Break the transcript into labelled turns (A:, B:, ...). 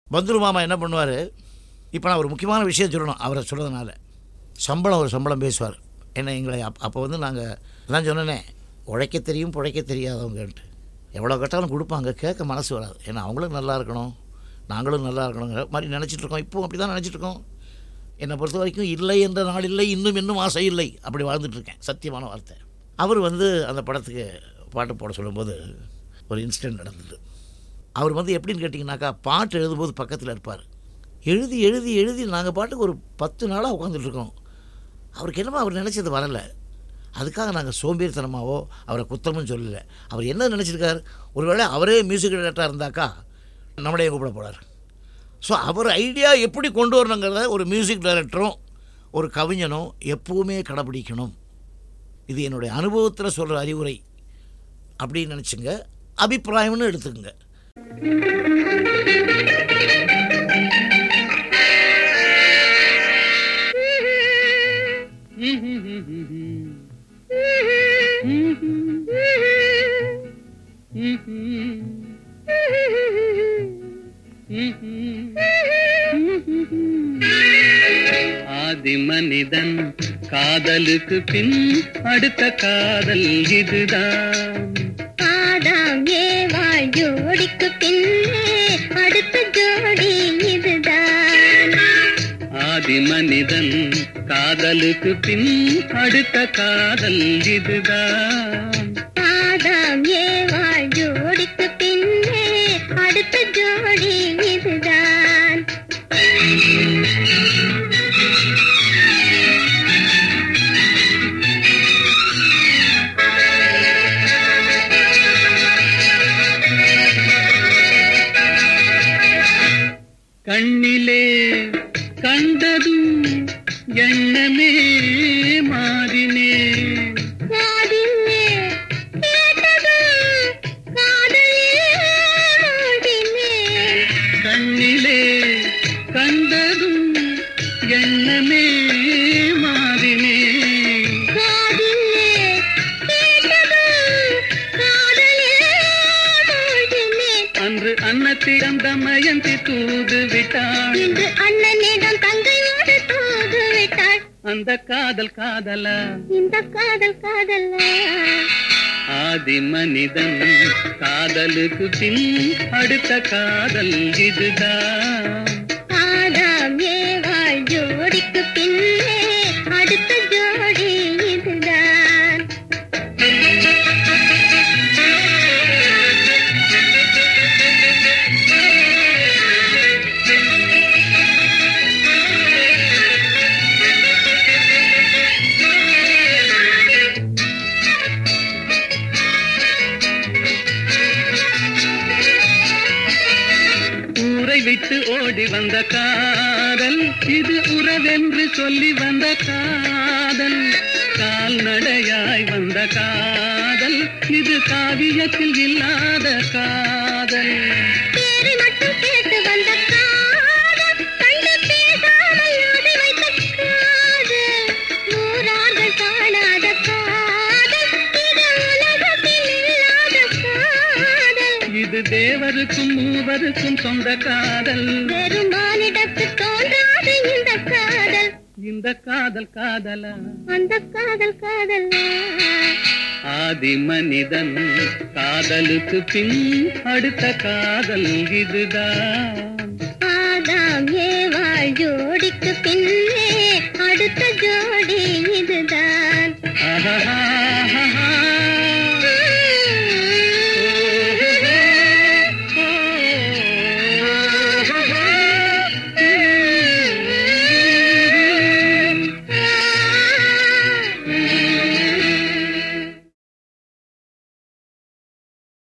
A: பந்துரு மாமா என்ன பண்ணுவார், இப்போ நான் ஒரு முக்கியமான விஷயம் சொல்லணும் அவரை சொல்கிறதுனால. ஒரு சம்பளம் பேசுவார். என்ன எங்களை அப்போ வந்து நாங்கள் நான் சொன்னேனே, உழைக்க தெரியும் பிழைக்க தெரியாதவங்கன்ட்டு. எவ்வளோ கட்டாலும் கொடுப்பாங்க, கேட்க மனசு வராது. ஏன்னா அவங்களும் நல்லா இருக்கணும், நாங்களும் நல்லா இருக்கணுங்கிற மாதிரி நினச்சிட்ருக்கோம். இப்போவும் அப்படி தான் நினச்சிட்ருக்கோம். என்னை பொறுத்த வரைக்கும் இல்லை என்ற நாள் இல்லை, இன்னும் ஆசை இல்லை, அப்படி வாழ்ந்துட்டுருக்கேன். சத்தியமான வார்த்தை. அவர் வந்து அந்த படத்துக்கு பாட்டு போட சொல்லும்போது ஒரு இன்சிடெண்ட் நடந்தது. அவர் வந்து எப்படின்னு கேட்டிங்கனாக்கா, பாட்டு எழுதும்போது பக்கத்தில் இருப்பார். எழுதி எழுதி எழுதி நாங்கள் பாட்டுக்கு ஒரு 10 நாளாக உட்காந்துட்ருக்கோம். அவருக்கு என்னமோ அவர் நினச்சது வரலை. அதுக்காக நாங்கள் சோம்பேறித்தனமாவோ அவரை குத்தமும் சொல்லலை. அவர் என்ன நினச்சிருக்கார், ஒருவேளை அவரே மியூசிக் டைரக்டராக இருந்தாக்கா நம்மளையே கூப்பிட போகிறார். ஸோ அவர் ஐடியா எப்படி கொண்டு வரணுங்கிறத ஒரு மியூசிக் டைரக்டரும் ஒரு கவிஞனும் எப்போவுமே கடைப்பிடிக்கணும். இது என்னுடைய அனுபவத்தில் சொல்கிற அறிவுரை அப்படின்னு நினச்சிங்க, அபிப்பிராயம்னு எடுத்துக்கங்க.
B: ஆதி மனிதன் காதலுக்கு பின் அடுத்த காதல் இதுதான்.
C: ஆதாம் ஏவாள் ஜோடிக்கு பின்னே அடுத்த ஜோடி இதுதான்.
B: ஆதி மனிதன் காதலுக்கு பின் அடுத்த காதல் இதுதான்.
C: ஆதாம் ஏவாள் ஜோடிக்கு பின்னே அடுத்த ஜோடி இதுதான்.
B: கண்ணிலே கண்டதும் எண்ணமே மாறினே.
C: காதிலே கேட்டதும் காதலே மூழ்கினே.
B: கண்ணிலே கண்டதும் எண்ணமே மாறினே.
C: காதிலே கேட்டதும் காதலே மூழ்கினே.
B: அன்று அன்னத்திடம் தமயந்தி தூது விட்டாள்.
C: இன்று அண்ணனிடம் தங்கையோடு தூது விட்டாள்.
B: அந்த காதல் காதலா,
C: இந்த காதல் காதலா.
B: ஆதி மனிதன் காதலுக்கு பின் அடுத்த காதல் இதுதான்.
C: ஆதாம் ஏவாள் ஜோடிக்கு பின்னே அடுத்த ஜோடி இதுதான்.
B: ஊரை விட்டு ஓடி வந்த காதல், இது உறவென்று சொல்லி வந்த காதல். கால்நடையாய் வந்த காதல், இது காவியத்தில் இல்லாத காதல்.
C: பேரை மட்டும் கேட்டு வந்த காதல், கண்டு பேசாமல் ஓடி வைத்த காதல். நூறார்கள் காணாத காதல், இது உலகத்தில் இல்லாத காதல்.
B: இது தேவருக்கும் மூவருக்கும் சொந்த காதல்.
C: வெறும் மானிடத்து தோன்றாது இந்த காதல்.
B: இந்த காதல் காதலா,
C: அந்த காதல் காதலா.
B: ஆதி மனிதன் காதலுக்கு பின் அடுத்த காதல் இதுதான்.